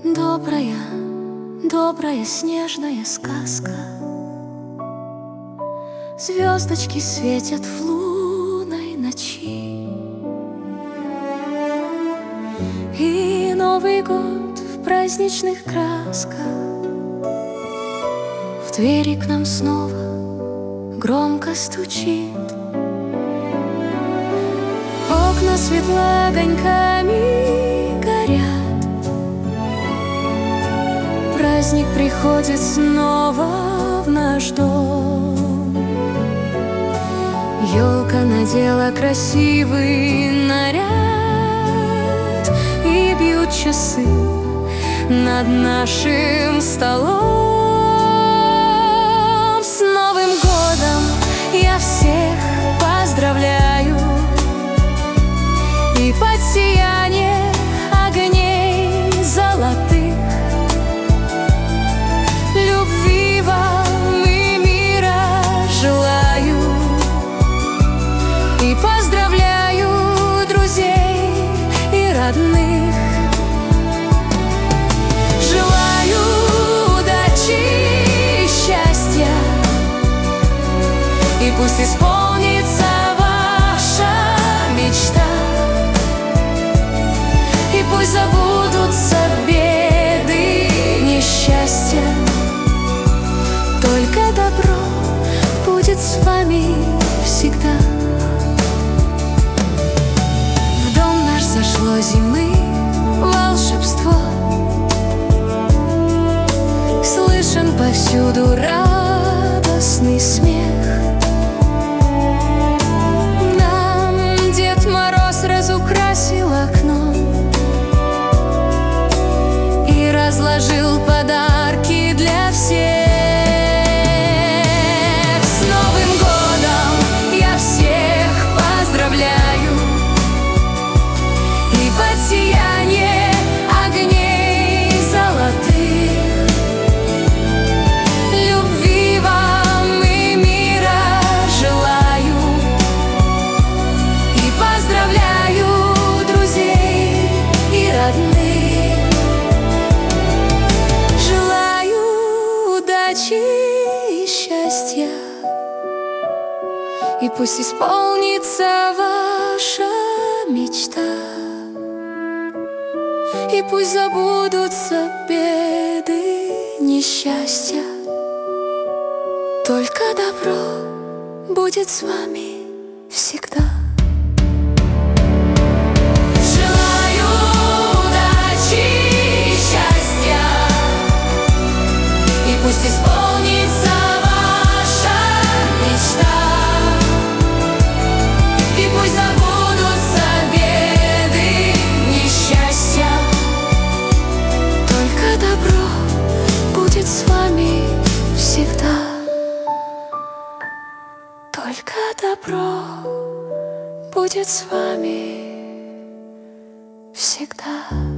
Добрая, добрая снежная сказка. Звездочки светят в лунной ночи, и Новый год в праздничных красках. В двери к нам снова громко стучит, окна светло огоньками горят. Праздник приходит снова в наш дом. Ёлка надела красивый наряд, и бьют часы над нашим столом. С Новым годом я всех поздравляю, и под сияние огней золотых любви вам и мира желаю, и поздравляю друзей и родных. Желаю удачи и счастья, и пусть исполнится ваша мечта, и пусть забудутся беды и несчастья. Только добро будет с вами всегда. В дом наш зашло зимы волшебство, слышен повсюду радостный смех. Нам Дед Мороз разукрасил окно и разложил подарки для всех. Сияние огней золотых, любви вам и мира желаю, и поздравляю друзей и родных. Желаю удачи и счастья, и пусть исполнится ваша мечта, и пусть забудутся беды, несчастья. Только добро будет с вами всегда. Желаю удачи и счастья, и пусть исполнится ваша мечта, и пусть забудутся беды, несчастья. Добро будет с вами всегда. Только добро будет с вами всегда.